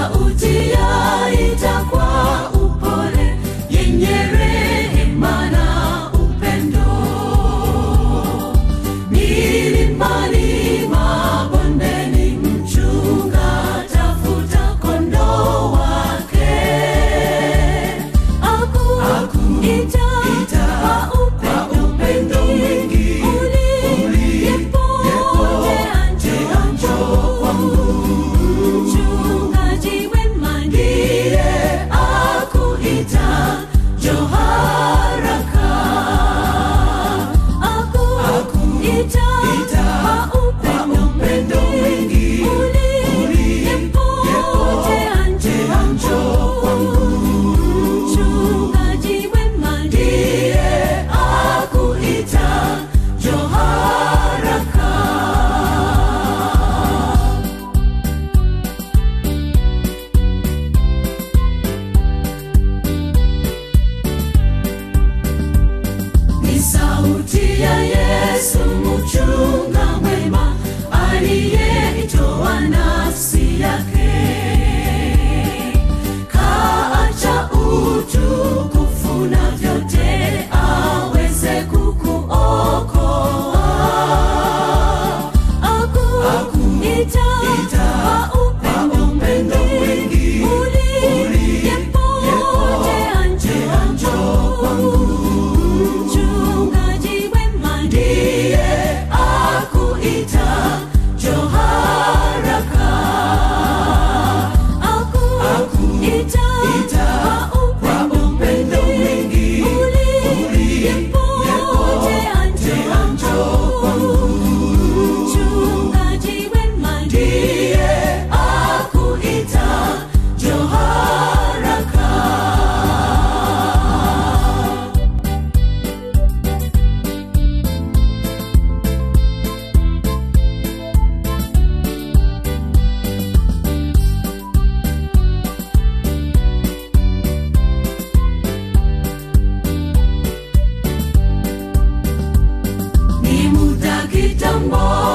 sauti yaita kwa upole, yenye rehema na upendo. Milimani, mabondeni, mchunga tafuta kondoo wake. Akuita kwa upendo mwingi, uliyepotea njoo kwangu. Mchungaji wema ndiye akuita, njoo haraka. Akuita kwa upendo mwingi, uliyepotea njoo kwangu. Mchungaji wema ndiye akuita, njoo haraka. Ni sauti ya Yesu mchunga mwema, aliyeitoa nafsi yake. Kaacha utukufu na vyote aweze kukuokoa. Akuita kwa upendo mwingi, uliyepotea njoo kwangu. Mchungaji wema ndiye akuita, njoo haraka. Akuita kwa upendo mwingi, uliyepotea njoo kwangu. Mchungaji wema ndiye akuita, njoo haraka. Ni muda kitambo